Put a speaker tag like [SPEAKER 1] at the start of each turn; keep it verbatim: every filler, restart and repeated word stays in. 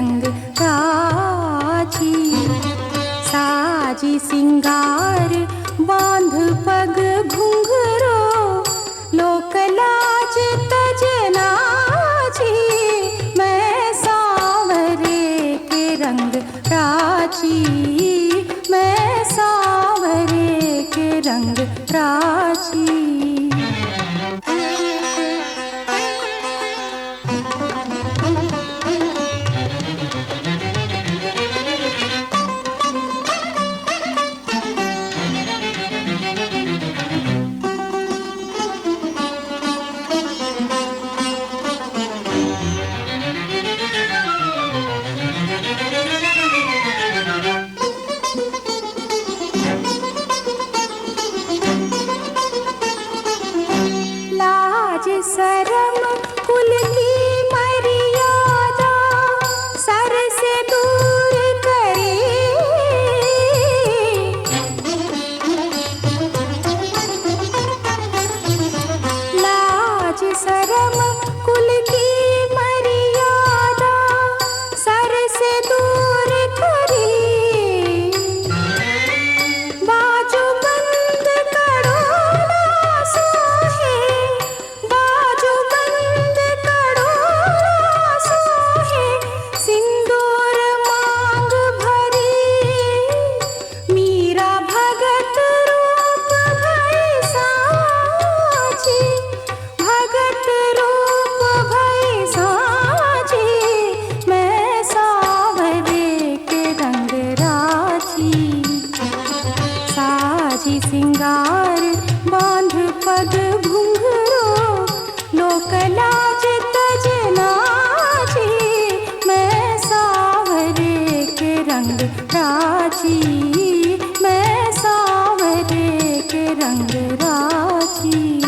[SPEAKER 1] रंग राजी। साजी सिंगार बांध पग घुंघरो, लोक लाज तज नाची। मैं सांवरे के रंग राजी, मैं सांवरे के रंग राजी। सरम कुल की मर्यादा सर से दूर करे। लाज सरम कुल की मर्यादा सर से दूर करे। बाजू बंद करो ना सोहे, सिंदूर मांग भरी। मीरा भगत रूप भई साजी, भगत रूप भई साजी। मैं सांवरे के रंग राजी। साजी सिंगार बांध पग घुंघरो, लोक लाज तज नाची। मैं सांवरे के रंग राजी, मैं सांवरे के रंग राजी।